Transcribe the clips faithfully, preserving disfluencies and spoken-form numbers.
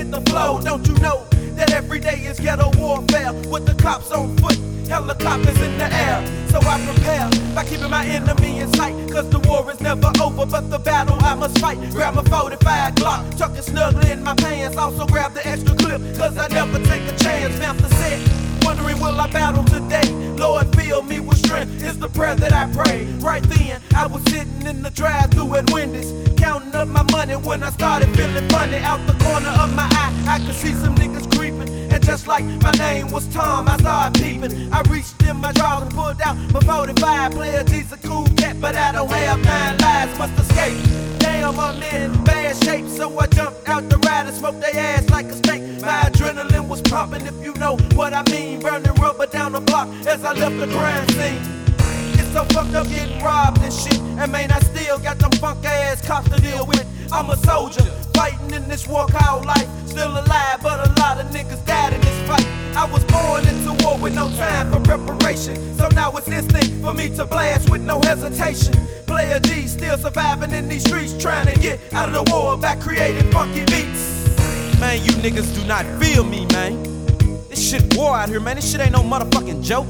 with the flow. Don't you know that every day is ghetto warfare with the cops on foot, helicopters in the air? So I prepare by keeping my enemy in sight, cause the war is never over, but the battle I must fight. Grab my forty-five Glock, tuck it snugly in my pants. Also grab the extra clip, cause I never take a chance. Master said, wondering will I battle today? Lord, fill me with strength is the prayer that I pray. Right then, I was sitting in the drive-thru at Wendy's, counting up my money when I started feeling funny. Out the corner of my eye, I could see some niggas creeping, and just like my name was Tom, I started peeping. I reached in my drawers and pulled out my forty-five. Player G's a cool cat, but I don't have nine lives, must escape. Damn, I'm in bad shape, so I jumped out the ride and smoked their ass like a snake. My adrenaline was pumping, if you know what I mean. Burning rubber down the block as I left the crime scene. It's so fucked up getting robbed and shit, and man, I still got them funk ass cops to deal with. I'm a soldier, fighting in this war called life. Still alive, but a lot of niggas died in this fight. I was born into war with no time for preparation, so now it's instinct for me to blast with no hesitation. Player G still surviving in these streets, trying to get out of the war by creating funky beats. Man, you niggas do not feel me, man. This shit war out here, man. This shit ain't no motherfucking joke.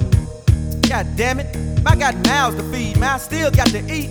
God damn it. I got mouths to feed, man. I still got to eat.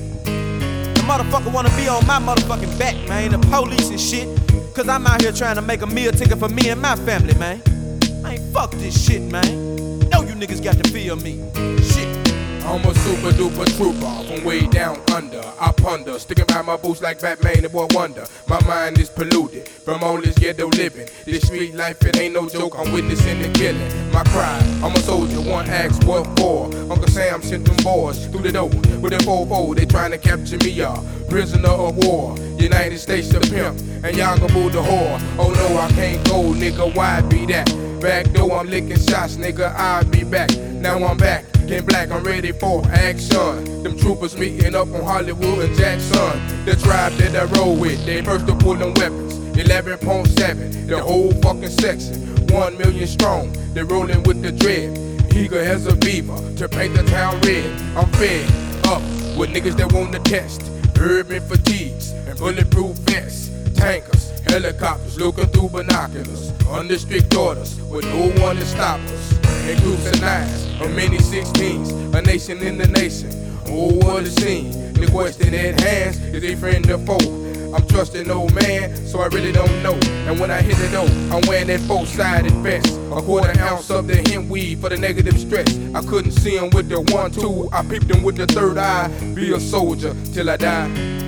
The motherfucker wanna be on my motherfucking back, man. The police and shit. Cause I'm out here trying to make a meal ticket for me and my family, man. Man, fuck this shit, man. Know you niggas got to feel me. Shit. I'm a super duper trooper from way down under. I ponder, sticking by my boots like Batman, the boy wonder. My mind is polluted from all this ghetto living. This street life, it ain't no joke, I'm witnessing the killing. My cry, I'm a soldier, one asks what for. Uncle Sam sent them boys through the door with a four four, they trying to capture me, y'all. Prisoner of war, United States of pimp, and y'all gon' move the whore. Oh no, I can't go, nigga, why be that? Back door, I'm licking shots, nigga, I'll be back. Now I'm back, in black, I'm ready for action. Them troopers meeting up on Hollywood and Jackson. The tribe that I roll with, they first to pull them weapons. eleven point seven, the whole fucking section. One million strong, they rolling with the dread. Eager as a beaver to paint the town red. I'm fed up with niggas that want to test. Urban fatigues and bulletproof vests. Tankers, helicopters looking through binoculars. Under strict orders with no one to stop us. In groups of nines or many sixteens, a nation in the nation. Oh, what a scene. The question at hand is a friend or foe. I'm trusting old man, so I really don't know. And when I hit it though, I'm wearing that four-sided vest. A quarter ounce of the hemp weed for the negative stress. I couldn't see him with the one, two. I peeped him with the third eye. Be a soldier till I die.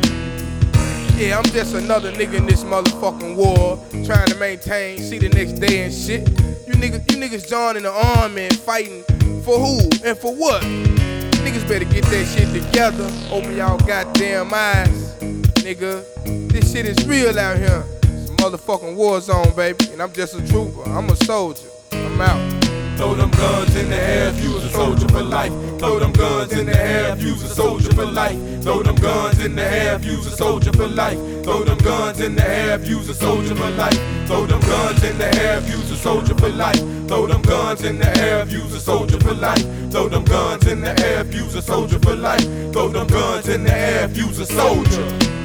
Yeah, I'm just another nigga in this motherfucking war, trying to maintain, see the next day and shit. You niggas, you niggas joining the army and fighting for who and for what? Niggas better get that shit together. Open y'all goddamn eyes, nigga. This shit is real out here. It's a motherfucking war zone, baby. And I'm just a trooper. I'm a soldier. I'm out. Throw them guns in the air if you's a soldier for life. Throw them guns in the air if you's a soldier for life. Throw them guns in the air if you's a soldier for life. Throw them guns in the air if you's a soldier for life. Throw them guns in the air if you's a soldier for life. Throw them guns in the air if you's a soldier for life. Throw them guns in the air if you's a soldier for life. Throw them guns in the air if you's a soldier.